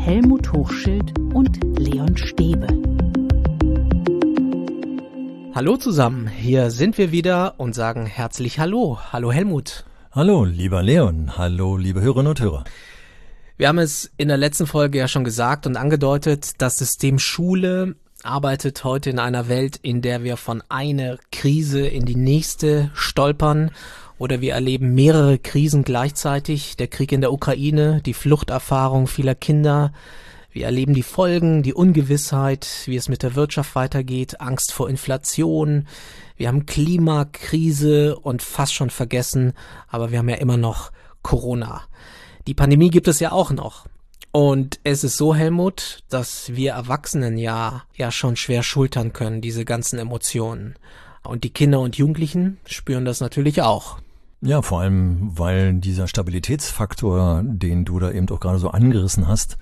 Helmut Hochschild und Leon Stäbe. Hallo zusammen, hier sind wir wieder und sagen herzlich Hallo. Hallo Helmut. Hallo lieber Leon, hallo liebe Hörerinnen und Hörer. Wir haben es in der letzten Folge ja schon gesagt und angedeutet, das System Schule arbeitet heute in einer Welt, in der wir von einer Krise in die nächste stolpern oder wir erleben mehrere Krisen gleichzeitig. Der Krieg in der Ukraine, die Fluchterfahrung vieler Kinder. Wir erleben die Folgen, die Ungewissheit, wie es mit der Wirtschaft weitergeht, Angst vor Inflation. Wir haben Klimakrise und fast schon vergessen, aber wir haben ja immer noch Corona. Die Pandemie gibt es ja auch noch. Und es ist so, Helmut, dass wir Erwachsenen ja schon schwer schultern können, diese ganzen Emotionen. Und die Kinder und Jugendlichen spüren das natürlich auch. Ja, vor allem, weil dieser Stabilitätsfaktor, den du da eben auch gerade so angerissen hast,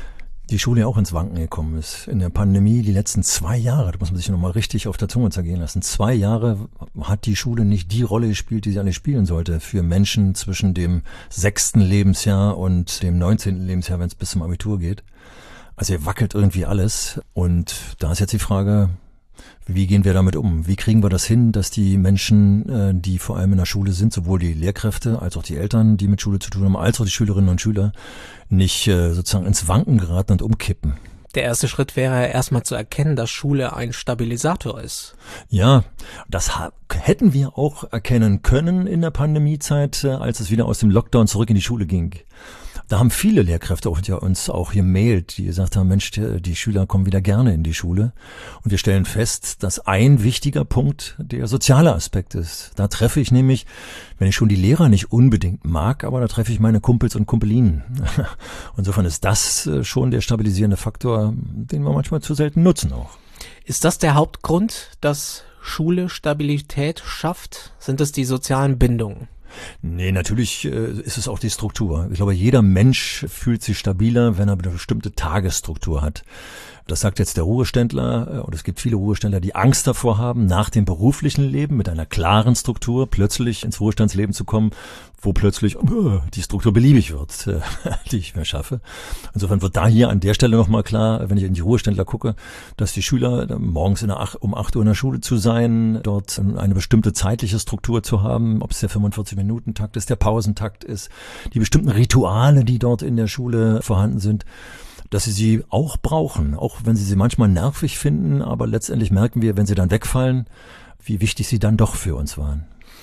die Schule ja auch ins Wanken gekommen ist. In der Pandemie die letzten 2 Jahre, da muss man sich nochmal richtig auf der Zunge zergehen lassen. 2 Jahre hat die Schule nicht die Rolle gespielt, die sie eigentlich spielen sollte für Menschen zwischen dem 6. Lebensjahr und dem 19. Lebensjahr, wenn es bis zum Abitur geht. Also hier wackelt irgendwie alles. Und da ist jetzt die Frage, wie gehen wir damit um? Wie kriegen wir das hin, dass die Menschen, die vor allem in der Schule sind, sowohl die Lehrkräfte als auch die Eltern, die mit Schule zu tun haben, als auch die Schülerinnen und Schüler, nicht sozusagen ins Wanken geraten und umkippen? Der erste Schritt wäre erstmal zu erkennen, dass Schule ein Stabilisator ist. Ja, das hätten wir auch erkennen können in der Pandemiezeit, als es wieder aus dem Lockdown zurück in die Schule ging. Da haben viele Lehrkräfte uns auch gemailt, die gesagt haben, Mensch, die Schüler kommen wieder gerne in die Schule. Und wir stellen fest, dass ein wichtiger Punkt der soziale Aspekt ist. Da treffe ich nämlich, wenn ich schon die Lehrer nicht unbedingt mag, aber da treffe ich meine Kumpels und Kumpelinen. Insofern ist das schon der stabilisierende Faktor, den wir manchmal zu selten nutzen auch. Ist das der Hauptgrund, dass Schule Stabilität schafft? Sind es die sozialen Bindungen? Nee, natürlich ist es auch die Struktur. Ich glaube, jeder Mensch fühlt sich stabiler, wenn er eine bestimmte Tagesstruktur hat. Das sagt jetzt der Ruheständler, und es gibt viele Ruheständler, die Angst davor haben, nach dem beruflichen Leben mit einer klaren Struktur plötzlich ins Ruhestandsleben zu kommen, wo plötzlich die Struktur beliebig wird, die ich mir schaffe. Insofern wird da hier an der Stelle nochmal klar, wenn ich in die Ruheständler gucke, dass die Schüler morgens um 8 Uhr in der Schule zu sein, dort eine bestimmte zeitliche Struktur zu haben, ob es der 45-Minuten-Takt ist, der Pausentakt ist, die bestimmten Rituale, die dort in der Schule vorhanden sind, dass sie auch brauchen, auch wenn sie manchmal nervig finden, aber letztendlich merken wir, wenn sie dann wegfallen, wie wichtig sie dann doch für uns waren.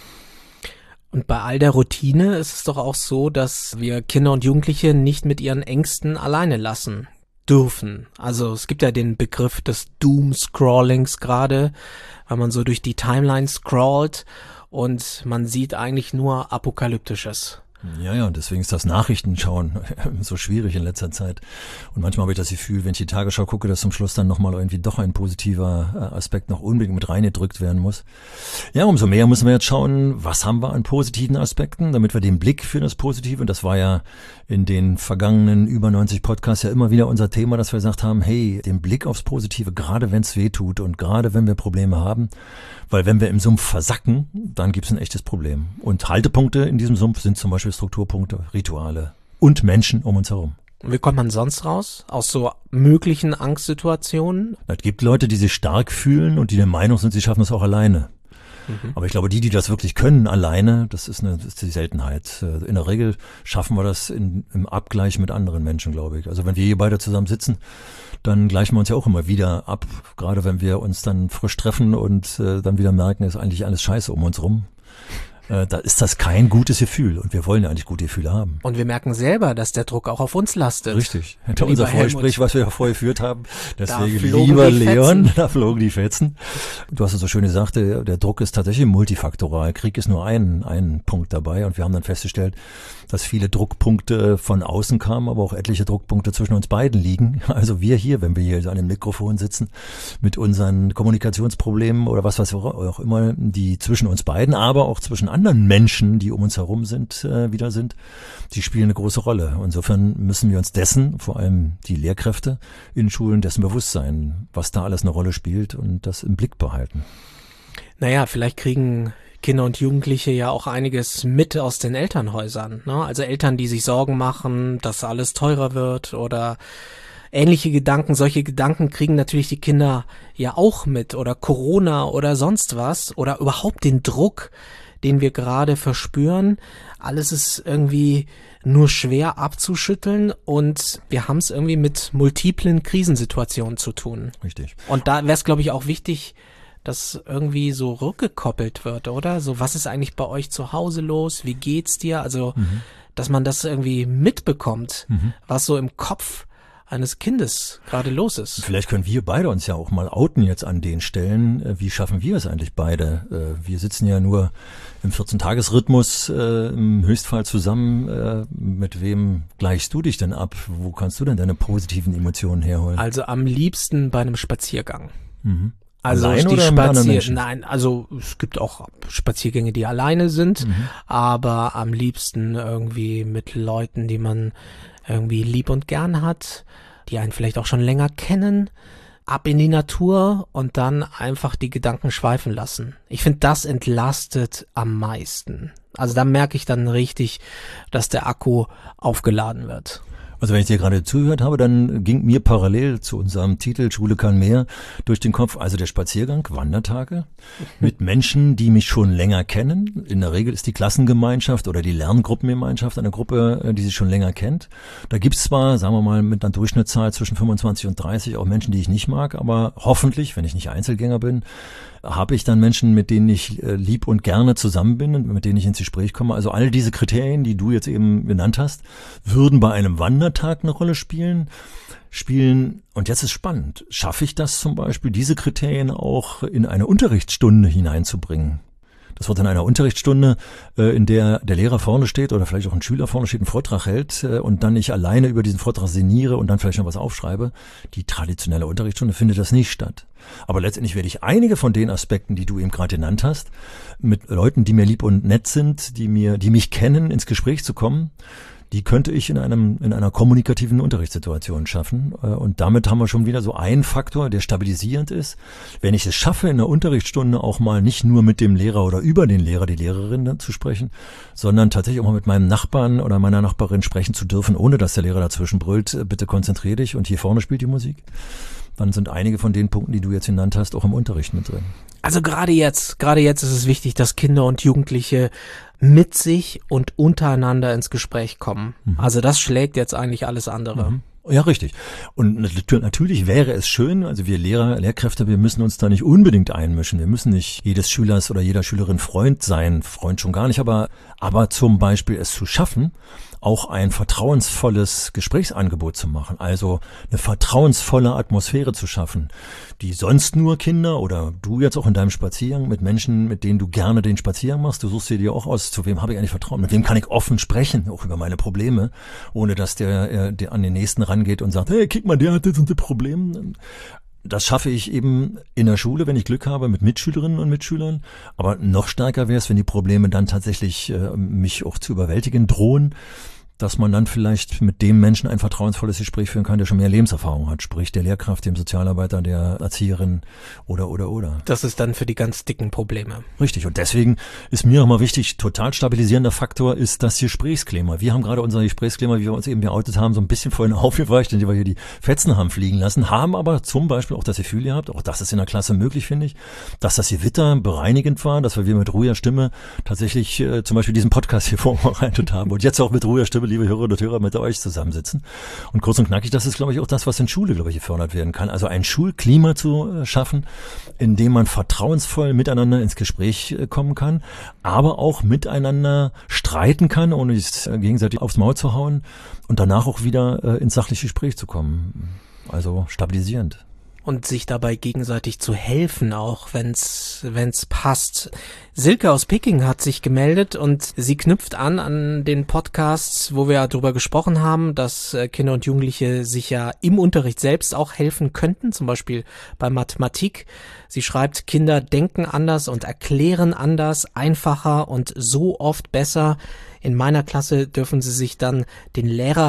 Und bei all der Routine ist es doch auch so, dass wir Kinder und Jugendliche nicht mit ihren Ängsten alleine lassen dürfen. Also es gibt ja den Begriff des Doom-Scrollings gerade, weil man so durch die Timeline scrollt und man sieht eigentlich nur Apokalyptisches. Ja, und deswegen ist das Nachrichtenschauen so schwierig in letzter Zeit. Und manchmal habe ich das Gefühl, wenn ich die Tagesschau gucke, dass zum Schluss dann nochmal irgendwie doch ein positiver Aspekt noch unbedingt mit reingedrückt werden muss. Ja, umso mehr müssen wir jetzt schauen, was haben wir an positiven Aspekten, damit wir den Blick für das Positive, und das war ja in den vergangenen über 90 Podcasts ja immer wieder unser Thema, dass wir gesagt haben, hey, den Blick aufs Positive, gerade wenn es weh tut und gerade wenn wir Probleme haben, weil wenn wir im Sumpf versacken, dann gibt es ein echtes Problem. Und Haltepunkte in diesem Sumpf sind zum Beispiel Strukturpunkte, Rituale und Menschen um uns herum. Und wie kommt man sonst raus aus so möglichen Angstsituationen? Es gibt Leute, die sich stark fühlen und die der Meinung sind, sie schaffen das auch alleine. Aber ich glaube, die das wirklich können alleine, das ist die Seltenheit. In der Regel schaffen wir das im Abgleich mit anderen Menschen, glaube ich. Also wenn wir hier beide zusammen sitzen, dann gleichen wir uns ja auch immer wieder ab. Gerade wenn wir uns dann frisch treffen und dann wieder merken, ist eigentlich alles scheiße um uns rum. Da ist das kein gutes Gefühl und wir wollen ja eigentlich gute Gefühle haben. Und wir merken selber, dass der Druck auch auf uns lastet. Richtig. Unser Vorgespräch, was wir ja vorher geführt haben. Deswegen, lieber Leon, da flogen die Fetzen. Du hast es so schön gesagt, der Druck ist tatsächlich multifaktoral. Krieg ist nur ein Punkt dabei und wir haben dann festgestellt, dass viele Druckpunkte von außen kamen, aber auch etliche Druckpunkte zwischen uns beiden liegen. Also wir hier, wenn wir hier an dem Mikrofon sitzen, mit unseren Kommunikationsproblemen oder was auch immer, die zwischen uns beiden, aber auch zwischen anderen Menschen, die um uns herum sind, die spielen eine große Rolle. Insofern müssen wir uns dessen, vor allem die Lehrkräfte in Schulen, dessen bewusst sein, was da alles eine Rolle spielt und das im Blick behalten. Naja, vielleicht kriegen Kinder und Jugendliche ja auch einiges mit aus den Elternhäusern, ne? Also Eltern, die sich Sorgen machen, dass alles teurer wird oder ähnliche Gedanken. Solche Gedanken kriegen natürlich die Kinder ja auch mit, oder Corona oder sonst was, oder überhaupt den Druck, den wir gerade verspüren. Alles ist irgendwie nur schwer abzuschütteln und wir haben es irgendwie mit multiplen Krisensituationen zu tun. Richtig. Und da wäre es, glaube ich, auch wichtig, dass irgendwie so rückgekoppelt wird, oder? So, was ist eigentlich bei euch zu Hause los? Wie geht's dir? Also, dass man das irgendwie mitbekommt, was so im Kopf eines Kindes gerade los ist. Vielleicht können wir beide uns ja auch mal outen jetzt an den Stellen. Wie schaffen wir es eigentlich beide? Wir sitzen ja nur im 14-Tages-Rhythmus im Höchstfall zusammen. Mit wem gleichst du dich denn ab? Wo kannst du denn deine positiven Emotionen herholen? Also am liebsten bei einem Spaziergang. Also allein oder mit anderen Menschen? Nein, also es gibt auch Spaziergänge, die alleine sind, aber am liebsten irgendwie mit Leuten, die man irgendwie lieb und gern hat, die einen vielleicht auch schon länger kennen, ab in die Natur und dann einfach die Gedanken schweifen lassen. Ich finde, das entlastet am meisten. Also da merke ich dann richtig, dass der Akku aufgeladen wird. Also wenn ich dir gerade zugehört habe, dann ging mir parallel zu unserem Titel Schule kann mehr durch den Kopf, also der Spaziergang, Wandertage mit Menschen, die mich schon länger kennen. In der Regel ist die Klassengemeinschaft oder die Lerngruppengemeinschaft eine Gruppe, die sich schon länger kennt. Da gibt's zwar, sagen wir mal, mit einer Durchschnittszahl zwischen 25 und 30 auch Menschen, die ich nicht mag, aber hoffentlich, wenn ich nicht Einzelgänger bin, habe ich dann Menschen, mit denen ich lieb und gerne zusammen bin und mit denen ich ins Gespräch komme. Also all diese Kriterien, die du jetzt eben genannt hast, würden bei einem Wandertag eine Rolle spielen. Und jetzt ist spannend, schaffe ich das zum Beispiel, diese Kriterien auch in eine Unterrichtsstunde hineinzubringen? Das wird in einer Unterrichtsstunde, in der der Lehrer vorne steht oder vielleicht auch ein Schüler vorne steht, einen Vortrag hält und dann ich alleine über diesen Vortrag sinniere und dann vielleicht noch was aufschreibe. Die traditionelle Unterrichtsstunde findet das nicht statt. Aber letztendlich werde ich einige von den Aspekten, die du eben gerade genannt hast, mit Leuten, die mir lieb und nett sind, die mich kennen, ins Gespräch zu kommen. Die könnte ich in einer kommunikativen Unterrichtssituation schaffen. Und damit haben wir schon wieder so einen Faktor, der stabilisierend ist. Wenn ich es schaffe, in der Unterrichtsstunde auch mal nicht nur mit dem Lehrer oder über den Lehrer, die Lehrerin zu sprechen, sondern tatsächlich auch mal mit meinem Nachbarn oder meiner Nachbarin sprechen zu dürfen, ohne dass der Lehrer dazwischen brüllt, bitte konzentrier dich und hier vorne spielt die Musik. Dann sind einige von den Punkten, die du jetzt genannt hast, auch im Unterricht mit drin. Also gerade jetzt ist es wichtig, dass Kinder und Jugendliche mit sich und untereinander ins Gespräch kommen. Also das schlägt jetzt eigentlich alles andere. Ja, richtig. Und natürlich wäre es schön, also wir Lehrkräfte, wir müssen uns da nicht unbedingt einmischen. Wir müssen nicht jedes Schülers oder jeder Schülerin Freund sein, Freund schon gar nicht, aber zum Beispiel es zu schaffen, auch ein vertrauensvolles Gesprächsangebot zu machen, also eine vertrauensvolle Atmosphäre zu schaffen, die sonst nur Kinder oder du jetzt auch in deinem Spaziergang mit Menschen, mit denen du gerne den Spaziergang machst, du suchst dir auch aus, zu wem habe ich eigentlich Vertrauen, mit wem kann ich offen sprechen, auch über meine Probleme, ohne dass der an den Nächsten rangeht und sagt, hey, guck mal, der hat das und das Problem. Das schaffe ich eben in der Schule, wenn ich Glück habe, mit Mitschülerinnen und Mitschülern. Aber noch stärker wäre es, wenn die Probleme dann tatsächlich mich auch zu überwältigen drohen, dass man dann vielleicht mit dem Menschen ein vertrauensvolles Gespräch führen kann, der schon mehr Lebenserfahrung hat, sprich der Lehrkraft, dem Sozialarbeiter, der Erzieherin oder. Das ist dann für die ganz dicken Probleme. Richtig, und deswegen ist mir nochmal wichtig, total stabilisierender Faktor ist das Gesprächsklima. Wir haben gerade unser Gesprächsklima, wie wir uns eben geoutet haben, so ein bisschen vorhin aufgeweicht, indem wir hier die Fetzen haben fliegen lassen, haben aber zum Beispiel auch das Gefühl gehabt, auch das ist in der Klasse möglich, finde ich, dass das Gewitter bereinigend war, dass wir mit ruhiger Stimme tatsächlich zum Beispiel diesen Podcast hier vorbereitet haben und jetzt auch mit ruhiger Stimme, liebe Hörerinnen und Hörer, mit euch zusammensitzen. Und kurz und knackig, das ist, glaube ich, auch das, was in Schule, glaube ich, gefördert werden kann. Also ein Schulklima zu schaffen, in dem man vertrauensvoll miteinander ins Gespräch kommen kann, aber auch miteinander streiten kann, ohne sich gegenseitig aufs Maul zu hauen und danach auch wieder ins sachliche Gespräch zu kommen. Also stabilisierend. Und sich dabei gegenseitig zu helfen, auch wenn's passt. Silke aus Peking hat sich gemeldet und sie knüpft an den Podcasts, wo wir darüber gesprochen haben, dass Kinder und Jugendliche sich ja im Unterricht selbst auch helfen könnten, zum Beispiel bei Mathematik. Sie schreibt, Kinder denken anders und erklären anders, einfacher und so oft besser. In meiner Klasse dürfen sie sich dann den Lehrer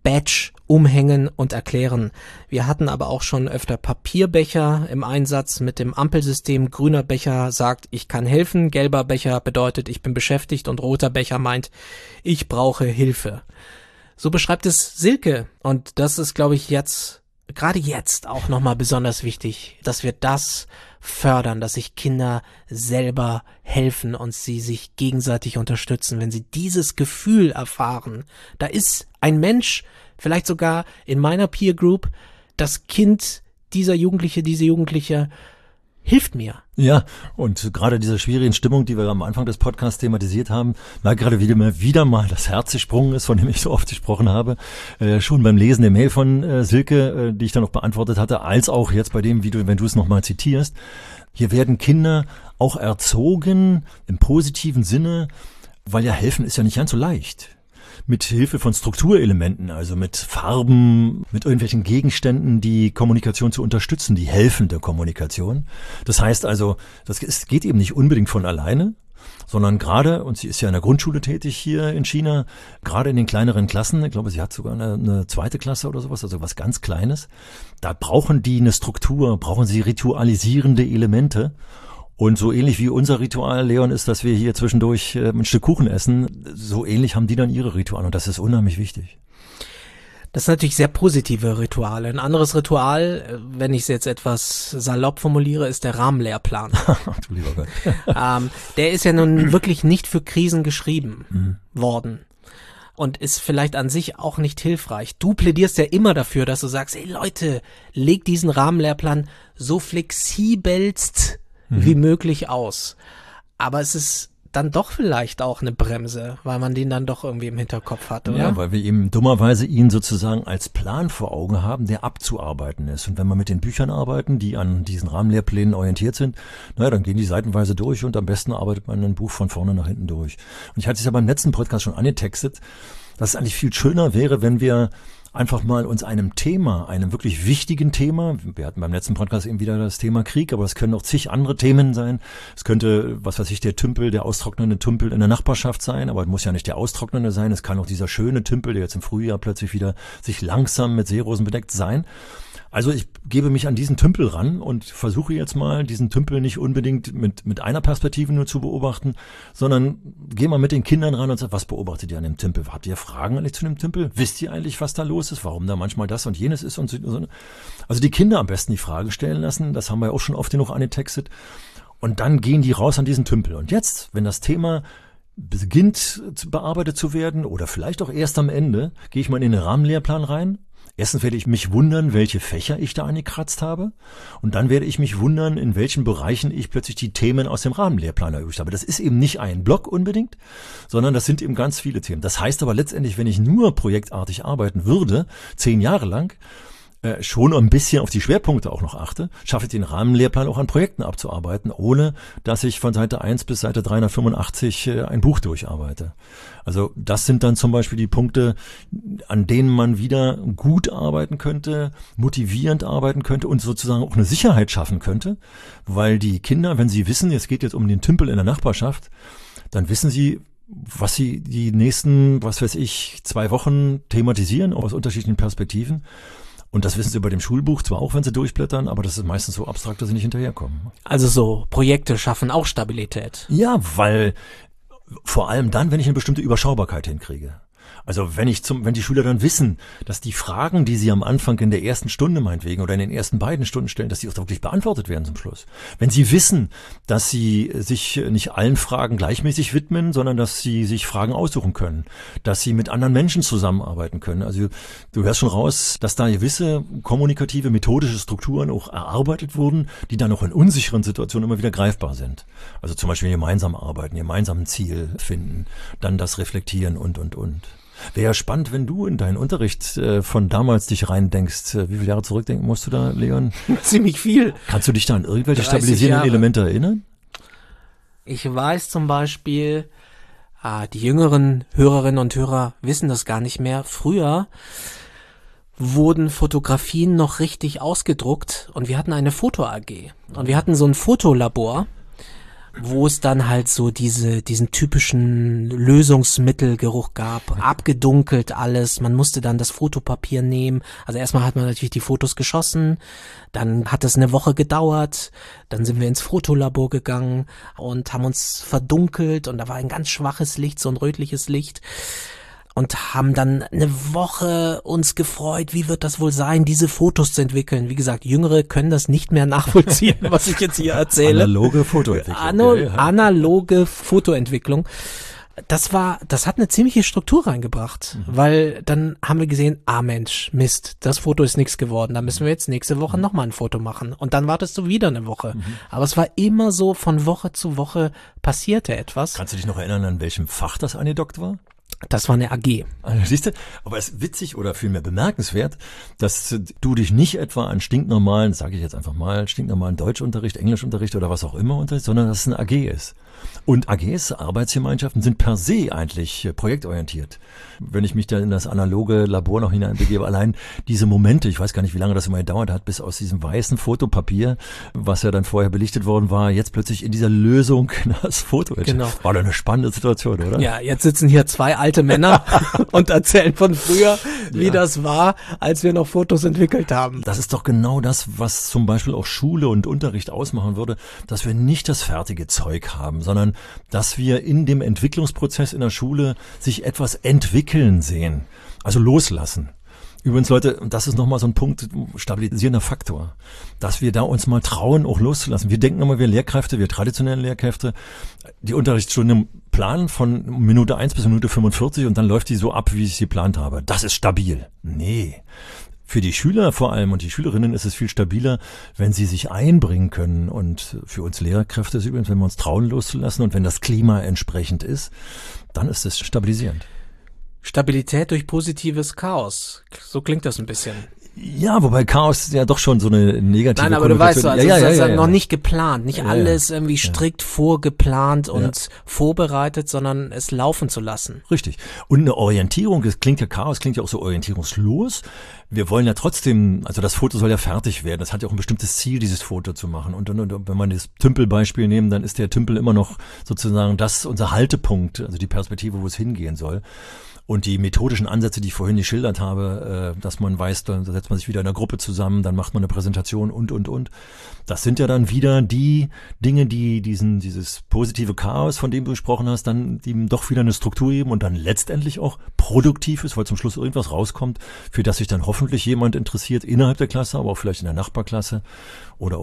Badge umhängen und erklären. Wir hatten aber auch schon öfter Papierbecher im Einsatz mit dem Ampelsystem. Grüner Becher sagt, ich kann helfen, gelber Becher bedeutet, ich bin beschäftigt und roter Becher meint, ich brauche Hilfe. So beschreibt es Silke und das ist, glaube ich, gerade jetzt auch nochmal besonders wichtig, dass wir das fördern, dass sich Kinder selber helfen und sie sich gegenseitig unterstützen. Wenn sie dieses Gefühl erfahren, da ist ein Mensch, vielleicht sogar in meiner Peer Group, das Kind dieser Jugendliche, diese Jugendliche hilft mir. Ja, und gerade diese schwierigen Stimmung, die wir am Anfang des Podcasts thematisiert haben, weil gerade wieder mal das Herz gesprungen ist, von dem ich so oft gesprochen habe, schon beim Lesen der Mail von Silke, die ich dann noch beantwortet hatte, als auch jetzt bei dem, wenn du es nochmal zitierst. Hier werden Kinder auch erzogen im positiven Sinne, weil ja helfen ist ja nicht ganz so leicht. Mit Hilfe von Strukturelementen, also mit Farben, mit irgendwelchen Gegenständen, die Kommunikation zu unterstützen, die helfende Kommunikation. Das heißt also, es geht eben nicht unbedingt von alleine, sondern gerade, und sie ist ja in der Grundschule tätig hier in China, gerade in den kleineren Klassen, ich glaube, sie hat sogar eine zweite Klasse oder sowas, also was ganz Kleines, da brauchen die eine Struktur, brauchen sie ritualisierende Elemente. Und so ähnlich wie unser Ritual, Leon, ist, dass wir hier zwischendurch ein Stück Kuchen essen, so ähnlich haben die dann ihre Rituale und das ist unheimlich wichtig. Das sind natürlich sehr positive Rituale. Ein anderes Ritual, wenn ich es jetzt etwas salopp formuliere, ist der Rahmenlehrplan. Du lieber Gott. Der ist ja nun wirklich nicht für Krisen geschrieben worden. Und ist vielleicht an sich auch nicht hilfreich. Du plädierst ja immer dafür, dass du sagst, hey Leute, legt diesen Rahmenlehrplan so flexibelst wie möglich aus. Aber es ist dann doch vielleicht auch eine Bremse, weil man den dann doch irgendwie im Hinterkopf hat, oder? Ja, weil wir eben dummerweise ihn sozusagen als Plan vor Augen haben, der abzuarbeiten ist. Und wenn wir mit den Büchern arbeiten, die an diesen Rahmenlehrplänen orientiert sind, naja, dann gehen die seitenweise durch und am besten arbeitet man ein Buch von vorne nach hinten durch. Und ich hatte es ja beim letzten Podcast schon angetextet, dass es eigentlich viel schöner wäre, wenn wir einfach mal uns einem wirklich wichtigen Thema, wir hatten beim letzten Podcast eben wieder das Thema Krieg, aber es können auch zig andere Themen sein. Es könnte, was weiß ich, der austrocknende Tümpel in der Nachbarschaft sein, aber es muss ja nicht der austrocknende sein. Es kann auch dieser schöne Tümpel, der jetzt im Frühjahr plötzlich wieder sich langsam mit Seerosen bedeckt sein. Also ich gebe mich an diesen Tümpel ran und versuche jetzt mal, diesen Tümpel nicht unbedingt mit einer Perspektive nur zu beobachten, sondern gehe mal mit den Kindern ran und sage, was beobachtet ihr an dem Tümpel? Habt ihr Fragen eigentlich zu dem Tümpel? Wisst ihr eigentlich, was da los ist? Warum da manchmal das und jenes ist? Und so. Also die Kinder am besten die Frage stellen lassen, das haben wir auch schon oft genug angetextet. Und dann gehen die raus an diesen Tümpel. Und jetzt, wenn das Thema beginnt bearbeitet zu werden oder vielleicht auch erst am Ende, gehe ich mal in den Rahmenlehrplan rein. Erstens werde ich mich wundern, welche Fächer ich da angekratzt habe. Und dann werde ich mich wundern, in welchen Bereichen ich plötzlich die Themen aus dem Rahmenlehrplan erübt habe. Das ist eben nicht ein Block unbedingt, sondern das sind eben ganz viele Themen. Das heißt aber letztendlich, wenn ich nur projektartig arbeiten würde, 10 Jahre lang, schon ein bisschen auf die Schwerpunkte auch noch achte, schaffe ich den Rahmenlehrplan auch an Projekten abzuarbeiten, ohne dass ich von Seite 1 bis Seite 385 ein Buch durcharbeite. Also das sind dann zum Beispiel die Punkte, an denen man wieder gut arbeiten könnte, motivierend arbeiten könnte und sozusagen auch eine Sicherheit schaffen könnte, weil die Kinder, wenn sie wissen, es geht jetzt um den Tümpel in der Nachbarschaft, dann wissen sie, was sie die nächsten, 2 Wochen thematisieren, aus unterschiedlichen Perspektiven. Und das wissen sie bei dem Schulbuch zwar auch, wenn sie durchblättern, aber das ist meistens so abstrakt, dass sie nicht hinterherkommen. Also so Projekte schaffen auch Stabilität. Ja, weil vor allem dann, wenn ich eine bestimmte Überschaubarkeit hinkriege. Also wenn die Schüler dann wissen, dass die Fragen, die sie am Anfang in der ersten Stunde meinetwegen oder in den ersten beiden Stunden stellen, dass die auch wirklich beantwortet werden zum Schluss. Wenn sie wissen, dass sie sich nicht allen Fragen gleichmäßig widmen, sondern dass sie sich Fragen aussuchen können, dass sie mit anderen Menschen zusammenarbeiten können. Also du hörst schon raus, dass da gewisse kommunikative, methodische Strukturen auch erarbeitet wurden, die dann auch in unsicheren Situationen immer wieder greifbar sind. Also zum Beispiel gemeinsam arbeiten, gemeinsam ein Ziel finden, dann das reflektieren und. Wäre ja spannend, wenn du in deinen Unterricht von damals dich reindenkst. Wie viele Jahre zurückdenken musst du da, Leon? Ziemlich viel. Kannst du dich da an irgendwelche stabilisierenden Elemente erinnern? Ich weiß zum Beispiel, die jüngeren Hörerinnen und Hörer wissen das gar nicht mehr. Früher wurden Fotografien noch richtig ausgedruckt und wir hatten eine Foto-AG. Und wir hatten so ein Fotolabor. wo es dann halt so diesen typischen Lösungsmittelgeruch gab, abgedunkelt alles, man musste dann das Fotopapier nehmen, also erstmal hat man natürlich die Fotos geschossen, dann hat es eine Woche gedauert, dann sind wir ins Fotolabor gegangen und haben uns verdunkelt und da war ein ganz schwaches Licht, so ein rötliches Licht. Und haben dann eine Woche uns gefreut, wie wird das wohl sein, diese Fotos zu entwickeln. Wie gesagt, Jüngere können das nicht mehr nachvollziehen, was ich jetzt hier erzähle. Analoge Fotoentwicklung. Analoge Fotoentwicklung. Das hat eine ziemliche Struktur reingebracht, weil dann haben wir gesehen, Mensch, Mist, das Foto ist nichts geworden, da müssen wir jetzt nächste Woche nochmal ein Foto machen. Und dann wartest du wieder eine Woche. Aber es war immer so, von Woche zu Woche passierte etwas. Kannst du dich noch erinnern, an welchem Fach das angedockt war? Das war eine AG. Siehst du, aber es ist witzig oder vielmehr bemerkenswert, dass du dich nicht etwa an stinknormalen, sage ich jetzt einfach mal, stinknormalen Deutschunterricht, Englischunterricht oder was auch immer unterricht, sondern dass es eine AG ist. Und AGs, Arbeitsgemeinschaften, sind per se eigentlich projektorientiert. Wenn ich mich da in das analoge Labor noch hineinbegebe, allein diese Momente, ich weiß gar nicht, wie lange das immer gedauert hat, bis aus diesem weißen Fotopapier, was ja dann vorher belichtet worden war, jetzt plötzlich in dieser Lösung das Foto. Genau. War doch eine spannende Situation, oder? Ja, jetzt sitzen hier zwei alte Männer und erzählen von früher, wie das war, als wir noch Fotos entwickelt haben. Das ist doch genau das, was zum Beispiel auch Schule und Unterricht ausmachen würde, dass wir nicht das fertige Zeug haben, sondern dass wir in dem Entwicklungsprozess in der Schule sich etwas entwickeln sehen, also loslassen. Übrigens, Leute, das ist nochmal so ein Punkt, stabilisierender Faktor, dass wir da uns mal trauen, auch loszulassen. Wir denken immer, wir Lehrkräfte, wir traditionellen Lehrkräfte, die Unterrichtsstunde planen von Minute 1 bis Minute 45 und dann läuft die so ab, wie ich sie geplant habe. Das ist stabil. Nee. Für die Schüler vor allem und die Schülerinnen ist es viel stabiler, wenn sie sich einbringen können. Und für uns Lehrkräfte ist übrigens, wenn wir uns trauen, loszulassen und wenn das Klima entsprechend ist, dann ist es stabilisierend. Stabilität durch positives Chaos. So klingt das ein bisschen. Ja, wobei Chaos ja doch schon so eine negative Nein, aber du weißt so, also ja. noch nicht geplant, nicht alles irgendwie strikt vorgeplant und vorbereitet, sondern es laufen zu lassen. Richtig. Und eine Orientierung, das klingt ja Chaos, klingt ja auch so orientierungslos. Wir wollen ja trotzdem, also das Foto soll ja fertig werden. Das hat ja auch ein bestimmtes Ziel, dieses Foto zu machen. Und wenn man das Tümpelbeispiel nehmen, dann ist der Tümpel immer noch sozusagen unser Haltepunkt, also die Perspektive, wo es hingehen soll. Und die methodischen Ansätze, die ich vorhin geschildert habe, dass man weiß, da setzt man sich wieder in einer Gruppe zusammen, dann macht man eine Präsentation und. Das sind ja dann wieder die Dinge, die dieses positive Chaos, von dem du gesprochen hast, dann ihm doch wieder eine Struktur geben und dann letztendlich auch produktiv ist, weil zum Schluss irgendwas rauskommt, für das sich dann hoffentlich jemand interessiert innerhalb der Klasse, aber auch vielleicht in der Nachbarklasse oder.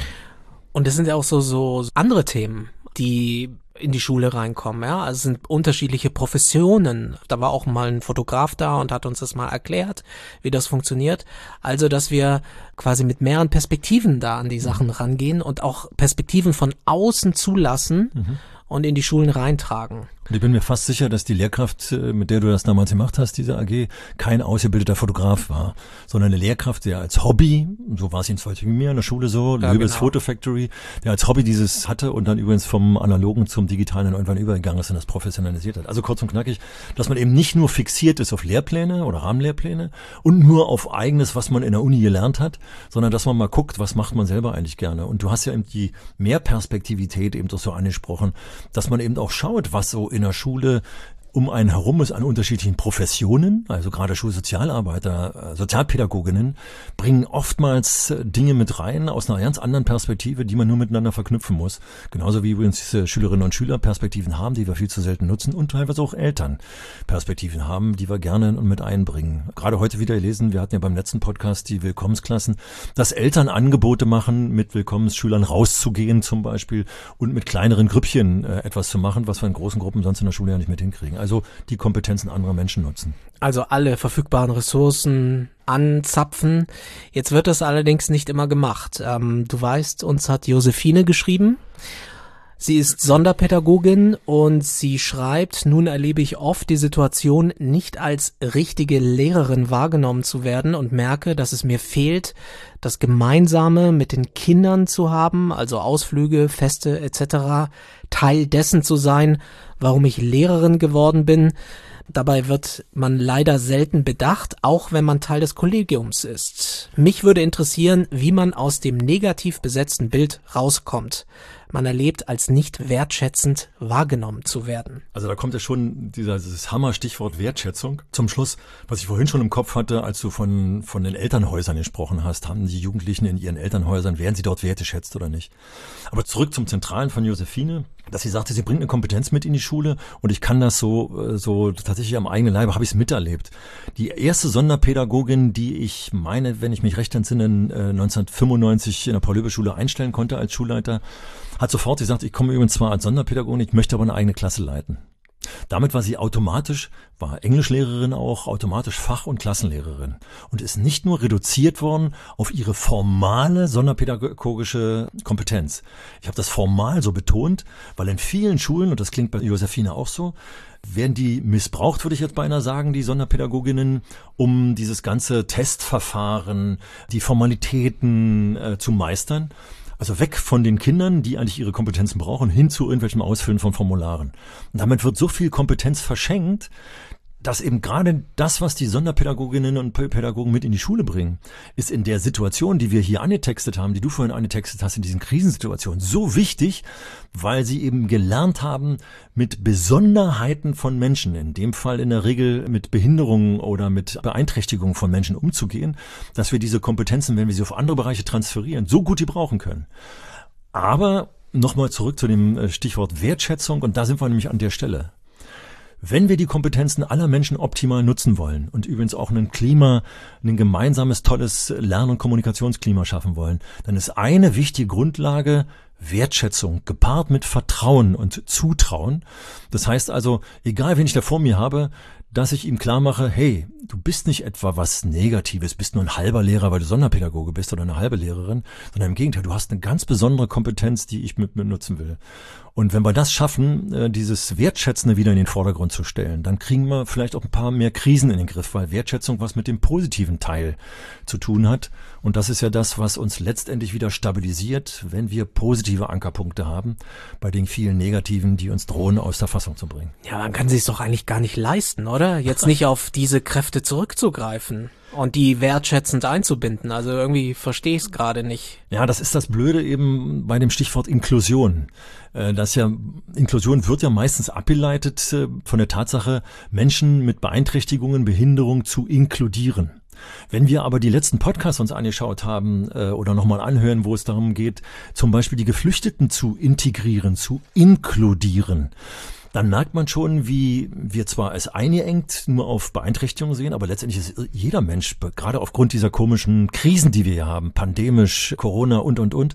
Und es sind ja auch so andere Themen, die in die Schule reinkommen, ja, also es sind unterschiedliche Professionen. Da war auch mal ein Fotograf da und hat uns das mal erklärt, wie das funktioniert. Also, dass wir quasi mit mehreren Perspektiven da an die Sachen rangehen und auch Perspektiven von außen zulassen und in die Schulen reintragen. Und ich bin mir fast sicher, dass die Lehrkraft, mit der du das damals gemacht hast, diese AG, kein ausgebildeter Fotograf war, sondern eine Lehrkraft, der als Hobby, so war es jedenfalls wie mir in der Schule so, ja, Löbels Photo Factory, der als Hobby dieses hatte und dann übrigens vom Analogen zum Digitalen dann irgendwann übergegangen ist und das professionalisiert hat. Also kurz und knackig, dass man eben nicht nur fixiert ist auf Lehrpläne oder Rahmenlehrpläne und nur auf eigenes, was man in der Uni gelernt hat, sondern dass man mal guckt, was macht man selber eigentlich gerne. Und du hast ja eben die Mehrperspektivität eben doch so angesprochen, dass man eben auch schaut, was so in der Schule um einen herum ist an unterschiedlichen Professionen, also gerade Schulsozialarbeiter, Sozialpädagoginnen, bringen oftmals Dinge mit rein aus einer ganz anderen Perspektive, die man nur miteinander verknüpfen muss. Genauso wie übrigens diese Schülerinnen und Schüler Perspektiven haben, die wir viel zu selten nutzen und teilweise auch Eltern Perspektiven haben, die wir gerne mit einbringen. Gerade heute wieder gelesen, wir hatten ja beim letzten Podcast die Willkommensklassen, dass Eltern Angebote machen, mit Willkommensschülern rauszugehen zum Beispiel und mit kleineren Grüppchen etwas zu machen, was wir in großen Gruppen sonst in der Schule ja nicht mit hinkriegen. Also die Kompetenzen anderer Menschen nutzen. Also alle verfügbaren Ressourcen anzapfen. Jetzt wird das allerdings nicht immer gemacht. Du weißt, uns hat Josephine geschrieben. Sie ist Sonderpädagogin und sie schreibt, nun erlebe ich oft die Situation, nicht als richtige Lehrerin wahrgenommen zu werden und merke, dass es mir fehlt, das Gemeinsame mit den Kindern zu haben, also Ausflüge, Feste etc., Teil dessen zu sein, warum ich Lehrerin geworden bin. Dabei wird man leider selten bedacht, auch wenn man Teil des Kollegiums ist. Mich würde interessieren, wie man aus dem negativ besetzten Bild rauskommt. Man erlebt, als nicht wertschätzend wahrgenommen zu werden. Also da kommt ja schon dieses Hammer-Stichwort Wertschätzung zum Schluss, was ich vorhin schon im Kopf hatte, als du von den Elternhäusern gesprochen hast. Haben die Jugendlichen in ihren Elternhäusern, werden sie dort wertgeschätzt oder nicht? Aber zurück zum Zentralen von Josephine, dass sie sagte, sie bringt eine Kompetenz mit in die Schule und ich kann das so tatsächlich am eigenen Leibe, habe ich es miterlebt. Die erste Sonderpädagogin, die ich meine, wenn ich mich recht entsinne, 1995 in der Paul-Löbe-Schule einstellen konnte als Schulleiter, hat sofort gesagt, ich komme übrigens zwar als Sonderpädagogin, ich möchte aber eine eigene Klasse leiten. Damit war sie war Englischlehrerin auch, automatisch Fach- und Klassenlehrerin und ist nicht nur reduziert worden auf ihre formale sonderpädagogische Kompetenz. Ich habe das formal so betont, weil in vielen Schulen, und das klingt bei Josephine auch so, werden die missbraucht, würde ich jetzt beinahe sagen, die Sonderpädagoginnen, um dieses ganze Testverfahren, die Formalitäten zu meistern. Also weg von den Kindern, die eigentlich ihre Kompetenzen brauchen, hin zu irgendwelchem Ausfüllen von Formularen. Und damit wird so viel Kompetenz verschenkt, dass eben gerade das, was die Sonderpädagoginnen und Pädagogen mit in die Schule bringen, ist in der Situation, die wir hier angetextet haben, die du vorhin angetextet hast, in diesen Krisensituationen, so wichtig, weil sie eben gelernt haben, mit Besonderheiten von Menschen, in dem Fall in der Regel mit Behinderungen oder mit Beeinträchtigungen von Menschen umzugehen, dass wir diese Kompetenzen, wenn wir sie auf andere Bereiche transferieren, so gut gebrauchen können. Aber nochmal zurück zu dem Stichwort Wertschätzung, und da sind wir nämlich an der Stelle. Wenn wir die Kompetenzen aller Menschen optimal nutzen wollen und übrigens auch ein gemeinsames, tolles Lern- und Kommunikationsklima schaffen wollen, dann ist eine wichtige Grundlage Wertschätzung, gepaart mit Vertrauen und Zutrauen. Das heißt also, egal wen ich da vor mir habe, dass ich ihm klar mache, hey, du bist nicht etwa was Negatives, bist nur ein halber Lehrer, weil du Sonderpädagoge bist oder eine halbe Lehrerin, sondern im Gegenteil, du hast eine ganz besondere Kompetenz, die ich mit mir nutzen will. Und wenn wir das schaffen, dieses Wertschätzende wieder in den Vordergrund zu stellen, dann kriegen wir vielleicht auch ein paar mehr Krisen in den Griff, weil Wertschätzung was mit dem positiven Teil zu tun hat. Und das ist ja das, was uns letztendlich wieder stabilisiert, wenn wir positive Ankerpunkte haben, bei den vielen negativen, die uns drohen, aus der Fassung zu bringen. Ja, man kann sich doch eigentlich gar nicht leisten, oder? Jetzt nicht auf diese Kräfte zurückzugreifen und die wertschätzend einzubinden. Also irgendwie verstehe ich es gerade nicht. Ja, das ist das Blöde eben bei dem Stichwort Inklusion. Inklusion wird ja meistens abgeleitet von der Tatsache, Menschen mit Beeinträchtigungen, Behinderung zu inkludieren. Wenn wir aber die letzten Podcasts uns angeschaut haben oder nochmal anhören, wo es darum geht, zum Beispiel die Geflüchteten zu integrieren, zu inkludieren, dann merkt man schon, wie wir zwar als eingeengt nur auf Beeinträchtigungen sehen, aber letztendlich ist jeder Mensch, gerade aufgrund dieser komischen Krisen, die wir hier haben, pandemisch, Corona und,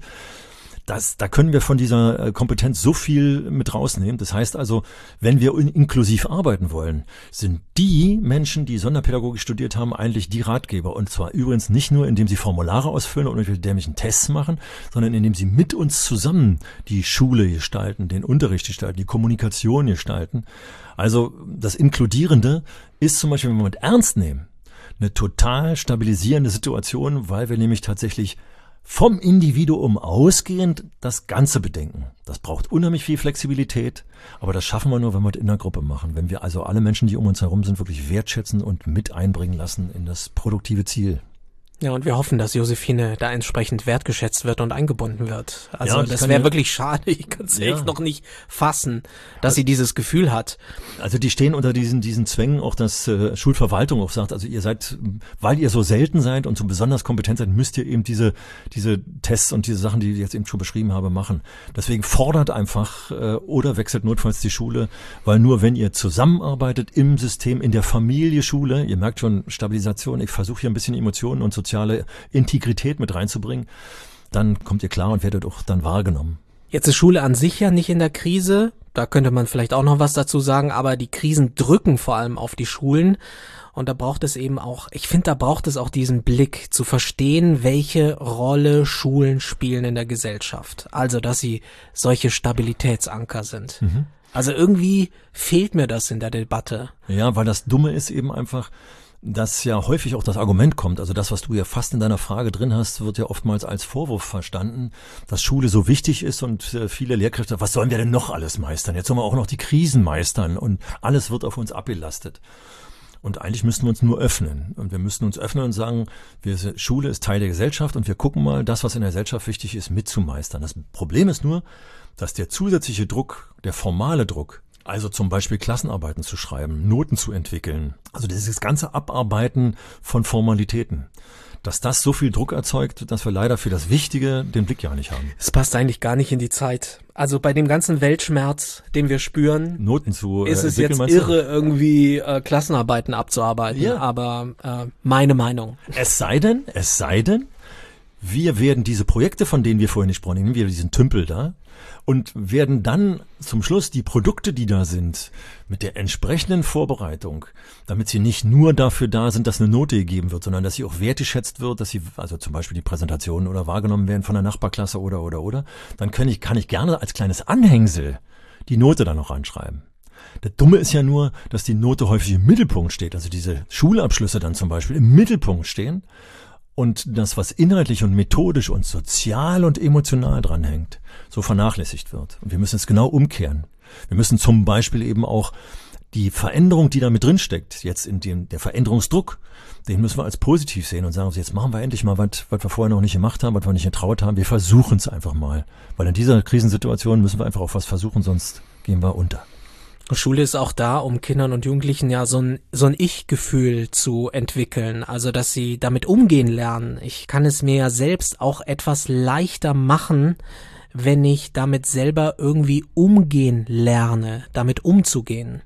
da können wir von dieser Kompetenz so viel mit rausnehmen. Das heißt also, wenn wir inklusiv arbeiten wollen, sind die Menschen, die Sonderpädagogik studiert haben, eigentlich die Ratgeber. Und zwar übrigens nicht nur, indem sie Formulare ausfüllen und irgendwelche dämlichen Tests machen, sondern indem sie mit uns zusammen die Schule gestalten, den Unterricht gestalten, die Kommunikation gestalten. Also das Inkludierende ist zum Beispiel, wenn wir mit ernst nehmen, eine total stabilisierende Situation, weil wir nämlich tatsächlich vom Individuum ausgehend das Ganze bedenken. Das braucht unheimlich viel Flexibilität, aber das schaffen wir nur, wenn wir es in der Gruppe machen. Wenn wir also alle Menschen, die um uns herum sind, wirklich wertschätzen und mit einbringen lassen in das produktive Ziel. Ja, und wir hoffen, dass Josephine da entsprechend wertgeschätzt wird und eingebunden wird. Also ja, das wäre wirklich schade. Ich kann es echt noch nicht fassen, dass sie dieses Gefühl hat. Also die stehen unter diesen Zwängen, auch dass Schulverwaltung auch sagt, also ihr seid, weil ihr so selten seid und so besonders kompetent seid, müsst ihr eben diese Tests und diese Sachen, die ich jetzt eben schon beschrieben habe, machen. Deswegen fordert einfach oder wechselt notfalls die Schule, weil nur wenn ihr zusammenarbeitet im System, in der Familie Schule, ihr merkt schon Stabilisation, ich versuche hier ein bisschen Emotionen und soziale Integrität mit reinzubringen, dann kommt ihr klar und werdet auch dann wahrgenommen. Jetzt ist Schule an sich ja nicht in der Krise, da könnte man vielleicht auch noch was dazu sagen, aber die Krisen drücken vor allem auf die Schulen und da braucht es eben auch, ich finde, da braucht es auch diesen Blick zu verstehen, welche Rolle Schulen spielen in der Gesellschaft. Also, dass sie solche Stabilitätsanker sind. Mhm. Also irgendwie fehlt mir das in der Debatte. Ja, weil das Dumme ist eben einfach, dass ja häufig auch das Argument kommt, also das, was du ja fast in deiner Frage drin hast, wird ja oftmals als Vorwurf verstanden, dass Schule so wichtig ist und viele Lehrkräfte, was sollen wir denn noch alles meistern? Jetzt sollen wir auch noch die Krisen meistern und alles wird auf uns abgelastet. Und eigentlich müssten wir uns nur öffnen. Und wir müssten uns öffnen und sagen, Schule ist Teil der Gesellschaft und wir gucken mal, das, was in der Gesellschaft wichtig ist, mitzumeistern. Das Problem ist nur, dass der zusätzliche Druck, der formale Druck, also zum Beispiel Klassenarbeiten zu schreiben, Noten zu entwickeln, also dieses ganze Abarbeiten von Formalitäten, dass das so viel Druck erzeugt, dass wir leider für das Wichtige den Blick ja nicht haben. Es passt eigentlich gar nicht in die Zeit. Also bei dem ganzen Weltschmerz, den wir spüren, Noten zu ist es jetzt irre, irgendwie Klassenarbeiten abzuarbeiten. Ja. Aber meine Meinung. Es sei denn, wir werden diese Projekte, von denen wir vorhin gesprochen haben, nehmen wir diesen Tümpel da, und werden dann zum Schluss die Produkte, die da sind, mit der entsprechenden Vorbereitung, damit sie nicht nur dafür da sind, dass eine Note gegeben wird, sondern dass sie auch wertgeschätzt wird, dass sie, also zum Beispiel die Präsentationen oder wahrgenommen werden von der Nachbarklasse oder, dann kann ich gerne als kleines Anhängsel die Note dann noch anschreiben. Das Dumme ist ja nur, dass die Note häufig im Mittelpunkt steht, also diese Schulabschlüsse dann zum Beispiel im Mittelpunkt stehen. Und das, was inhaltlich und methodisch und sozial und emotional dranhängt, so vernachlässigt wird. Und wir müssen es genau umkehren. Wir müssen zum Beispiel eben auch die Veränderung, die da mit drin steckt, jetzt der Veränderungsdruck, den müssen wir als positiv sehen und sagen, jetzt machen wir endlich mal was wir vorher noch nicht gemacht haben, was wir nicht getraut haben. Wir versuchen es einfach mal. Weil in dieser Krisensituation müssen wir einfach auf was versuchen, sonst gehen wir unter. Schule ist auch da, um Kindern und Jugendlichen ja so ein Ich-Gefühl zu entwickeln, also dass sie damit umgehen lernen. Ich kann es mir ja selbst auch etwas leichter machen, wenn ich damit selber irgendwie umgehen lerne, damit umzugehen.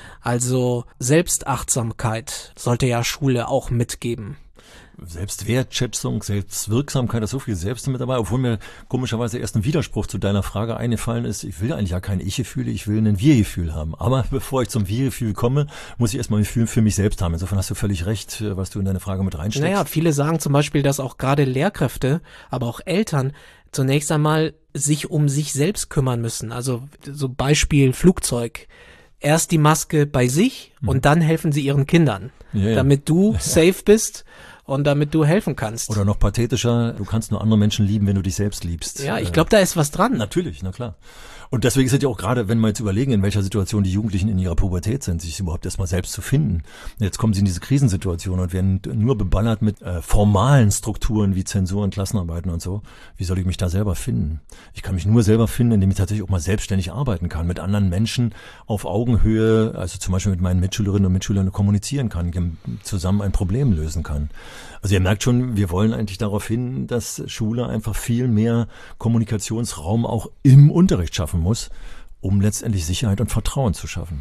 Also Selbstachtsamkeit sollte ja Schule auch mitgeben. Selbstwertschätzung, Selbstwirksamkeit, da ist so viel Selbst mit dabei, obwohl mir komischerweise erst ein Widerspruch zu deiner Frage eingefallen ist. Ich will eigentlich ja kein Ich-Gefühl, ich will ein Wir-Gefühl haben. Aber bevor ich zum Wir-Gefühl komme, muss ich erstmal ein Gefühl für mich selbst haben. Insofern hast du völlig recht, was du in deine Frage mit reinsteckst. Naja, viele sagen zum Beispiel, dass auch gerade Lehrkräfte, aber auch Eltern zunächst einmal sich um sich selbst kümmern müssen. Also so Beispiel Flugzeug. Erst die Maske bei sich und dann helfen sie ihren Kindern, damit du safe bist. Und damit du helfen kannst. Oder noch pathetischer, du kannst nur andere Menschen lieben, wenn du dich selbst liebst. Ja, ich glaube, da ist was dran. Natürlich, na klar. Und deswegen ist es ja auch gerade, wenn wir jetzt überlegen, in welcher Situation die Jugendlichen in ihrer Pubertät sind, sich überhaupt erstmal selbst zu finden. Jetzt kommen sie in diese Krisensituation und werden nur beballert mit formalen Strukturen wie Zensuren, Klassenarbeiten und so. Wie soll ich mich da selber finden? Ich kann mich nur selber finden, indem ich tatsächlich auch mal selbstständig arbeiten kann, mit anderen Menschen auf Augenhöhe, also zum Beispiel mit meinen Mitschülerinnen und Mitschülern kommunizieren kann, zusammen ein Problem lösen kann. Also ihr merkt schon, wir wollen eigentlich darauf hin, dass Schule einfach viel mehr Kommunikationsraum auch im Unterricht schaffen muss, um letztendlich Sicherheit und Vertrauen zu schaffen.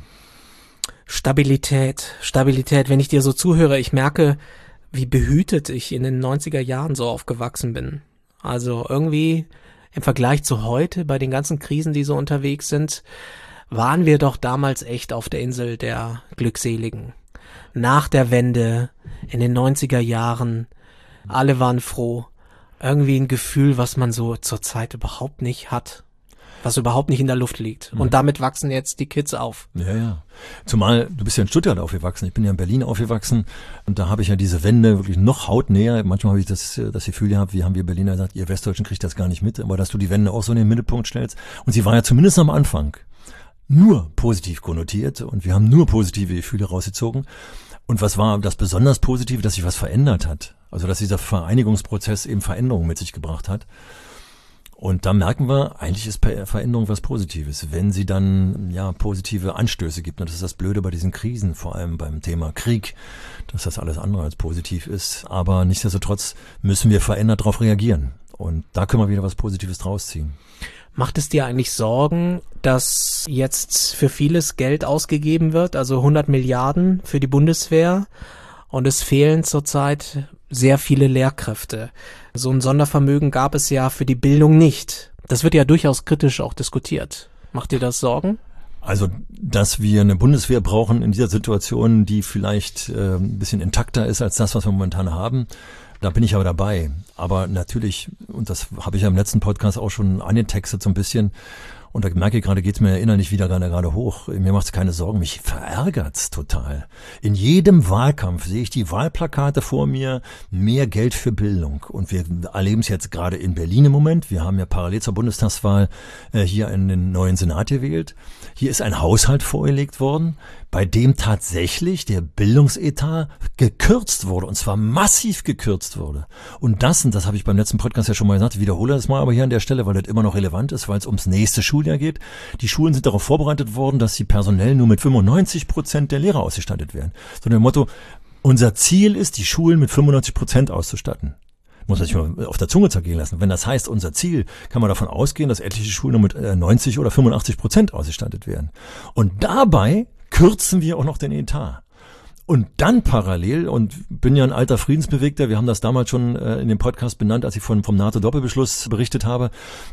Stabilität. Wenn ich dir so zuhöre, ich merke, wie behütet ich in den 90er Jahren so aufgewachsen bin. Also irgendwie im Vergleich zu heute, bei den ganzen Krisen, die so unterwegs sind, waren wir doch damals echt auf der Insel der Glückseligen. Nach der Wende, in den 90er Jahren, alle waren froh. Irgendwie ein Gefühl, was man so zurzeit überhaupt nicht hat. Was überhaupt nicht in der Luft liegt. Und damit wachsen jetzt die Kids auf. Ja. Zumal, du bist ja in Stuttgart aufgewachsen, ich bin ja in Berlin aufgewachsen und da habe ich ja diese Wende wirklich noch hautnäher. Manchmal habe ich das Gefühl gehabt, wie haben wir Berliner gesagt, ihr Westdeutschen kriegt das gar nicht mit, aber dass du die Wende auch so in den Mittelpunkt stellst. Und sie war ja zumindest am Anfang nur positiv konnotiert und wir haben nur positive Gefühle rausgezogen. Und was war das besonders Positive, dass sich was verändert hat? Also dass dieser Vereinigungsprozess eben Veränderungen mit sich gebracht hat. Und da merken wir, eigentlich ist Veränderung was Positives, wenn sie dann positive Anstöße gibt. Und das ist das Blöde bei diesen Krisen, vor allem beim Thema Krieg, dass das alles andere als positiv ist. Aber nichtsdestotrotz müssen wir verändert darauf reagieren. Und da können wir wieder was Positives draus ziehen. Macht es dir eigentlich Sorgen, dass jetzt für vieles Geld ausgegeben wird, also 100 Milliarden für die Bundeswehr und es fehlen zurzeit sehr viele Lehrkräfte? So ein Sondervermögen gab es ja für die Bildung nicht. Das wird ja durchaus kritisch auch diskutiert. Macht dir das Sorgen? Also, dass wir eine Bundeswehr brauchen in dieser Situation, die vielleicht ein bisschen intakter ist als das, was wir momentan haben, da bin ich aber dabei. Aber natürlich, und das habe ich ja im letzten Podcast auch schon angetextet so ein bisschen, Und da merke ich gerade, geht's mir innerlich wieder gerade hoch. Mir macht's keine Sorgen, mich verärgert's total. In jedem Wahlkampf sehe ich die Wahlplakate vor mir, mehr Geld für Bildung. Und wir erleben es jetzt gerade in Berlin im Moment. Wir haben ja parallel zur Bundestagswahl hier einen neuen Senat gewählt. Hier ist ein Haushalt vorgelegt worden, bei dem tatsächlich der Bildungsetat gekürzt wurde, und zwar massiv gekürzt wurde. Und das habe ich beim letzten Podcast ja schon mal gesagt, ich wiederhole das mal aber hier an der Stelle, weil das immer noch relevant ist, weil es ums nächste Schuljahr geht. Die Schulen sind darauf vorbereitet worden, dass sie personell nur mit 95% der Lehrer ausgestattet werden. So dem Motto, unser Ziel ist, die Schulen mit 95% auszustatten. Muss man sich mal auf der Zunge zergehen lassen. Wenn das heißt, unser Ziel, kann man davon ausgehen, dass etliche Schulen nur mit 90 oder 85% ausgestattet werden. Und dabei kürzen wir auch noch den Etat. Und dann parallel, und bin ja ein alter Friedensbewegter, wir haben das damals schon in dem Podcast benannt, als ich vom NATO-Doppelbeschluss berichtet habe,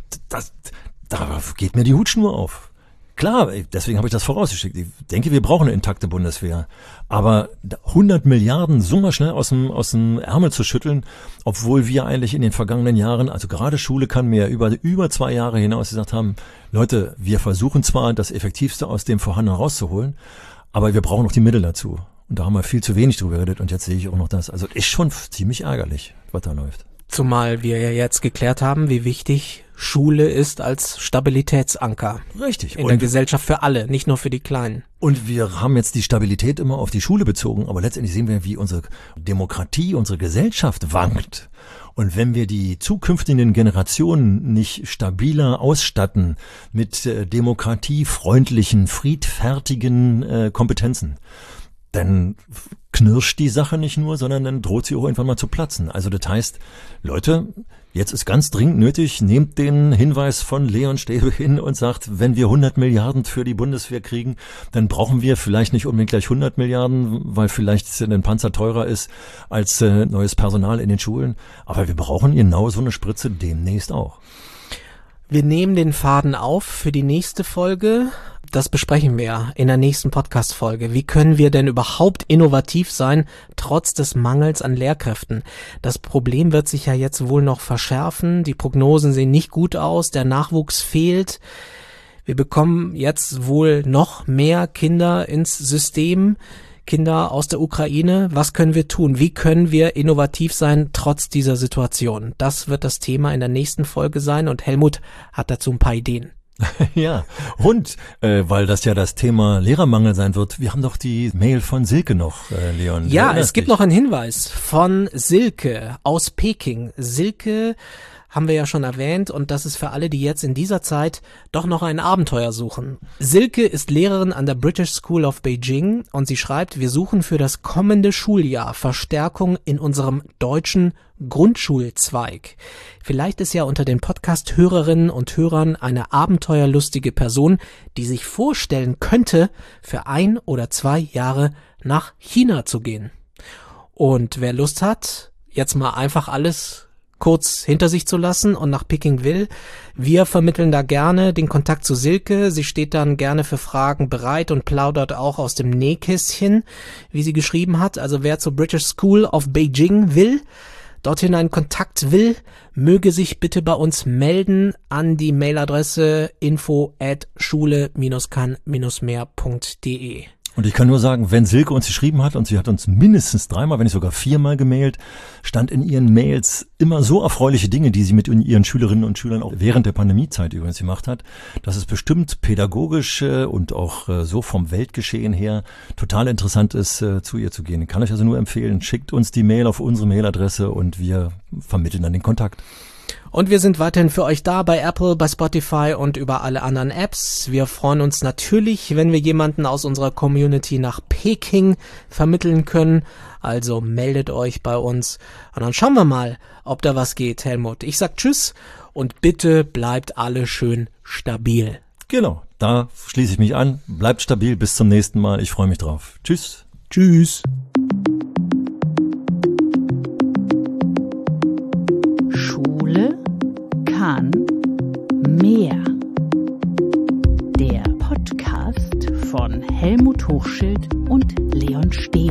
da geht mir die Hutschnur auf. Klar, deswegen habe ich das vorausgeschickt. Ich denke, wir brauchen eine intakte Bundeswehr. Aber 100 Milliarden so mal schnell aus dem Ärmel zu schütteln, obwohl wir eigentlich in den vergangenen Jahren, also gerade Schule kann mir über 2 Jahre hinaus gesagt haben, Leute, wir versuchen zwar das Effektivste aus dem Vorhandenen rauszuholen, aber wir brauchen noch die Mittel dazu. Und da haben wir viel zu wenig drüber geredet und jetzt sehe ich auch noch das. Also ist schon ziemlich ärgerlich, was da läuft. Zumal wir ja jetzt geklärt haben, wie wichtig Schule ist als Stabilitätsanker. Richtig. In der Gesellschaft für alle, nicht nur für die Kleinen. Und wir haben jetzt die Stabilität immer auf die Schule bezogen, aber letztendlich sehen wir, wie unsere Demokratie, unsere Gesellschaft wankt. Und wenn wir die zukünftigen Generationen nicht stabiler ausstatten mit demokratiefreundlichen, friedfertigen Kompetenzen, dann knirscht die Sache nicht nur, sondern dann droht sie auch irgendwann mal zu platzen. Also das heißt, Leute, jetzt ist ganz dringend nötig, nehmt den Hinweis von Leon Stäbe hin und sagt, wenn wir 100 Milliarden für die Bundeswehr kriegen, dann brauchen wir vielleicht nicht unbedingt gleich 100 Milliarden, weil vielleicht ein Panzer teurer ist als neues Personal in den Schulen. Aber wir brauchen genau so eine Spritze demnächst auch. Wir nehmen den Faden auf für die nächste Folge. Das besprechen wir in der nächsten Podcast-Folge. Wie können wir denn überhaupt innovativ sein, trotz des Mangels an Lehrkräften? Das Problem wird sich ja jetzt wohl noch verschärfen. Die Prognosen sehen nicht gut aus. Der Nachwuchs fehlt. Wir bekommen jetzt wohl noch mehr Kinder ins System. Kinder aus der Ukraine. Was können wir tun? Wie können wir innovativ sein, trotz dieser Situation? Das wird das Thema in der nächsten Folge sein und Helmut hat dazu ein paar Ideen. Ja, und weil das ja das Thema Lehrermangel sein wird, wir haben doch die Mail von Silke noch, Leon. Ja, es gibt noch einen Hinweis von Silke aus Peking. Silke haben wir ja schon erwähnt und das ist für alle, die jetzt in dieser Zeit doch noch ein Abenteuer suchen. Silke ist Lehrerin an der British School of Beijing und sie schreibt, wir suchen für das kommende Schuljahr Verstärkung in unserem deutschen Grundschulzweig. Vielleicht ist ja unter den Podcast-Hörerinnen und Hörern eine abenteuerlustige Person, die sich vorstellen könnte, für 1 oder 2 Jahre nach China zu gehen. Und wer Lust hat, jetzt mal einfach alles kurz hinter sich zu lassen und nach Peking will. Wir vermitteln da gerne den Kontakt zu Silke. Sie steht dann gerne für Fragen bereit und plaudert auch aus dem Nähkästchen, wie sie geschrieben hat. Also wer zur British School of Beijing will, dorthin einen Kontakt will, möge sich bitte bei uns melden an die Mailadresse info@schule-kann-mehr.de. Und ich kann nur sagen, wenn Silke uns geschrieben hat, und sie hat uns mindestens 3-mal, wenn nicht sogar 4-mal gemailt, stand in ihren Mails immer so erfreuliche Dinge, die sie mit ihren Schülerinnen und Schülern auch während der Pandemiezeit übrigens gemacht hat, dass es bestimmt pädagogisch und auch so vom Weltgeschehen her total interessant ist, zu ihr zu gehen. Ich kann euch also nur empfehlen, schickt uns die Mail auf unsere Mailadresse und wir vermitteln dann den Kontakt. Und wir sind weiterhin für euch da bei Apple, bei Spotify und über alle anderen Apps. Wir freuen uns natürlich, wenn wir jemanden aus unserer Community nach Peking vermitteln können. Also meldet euch bei uns und dann schauen wir mal, ob da was geht, Helmut. Ich sag Tschüss und bitte bleibt alle schön stabil. Genau, da schließe ich mich an. Bleibt stabil, bis zum nächsten Mal. Ich freue mich drauf. Tschüss. Tschüss. Kann mehr. Der Podcast von Helmut Hochschild und Leon Stäbe.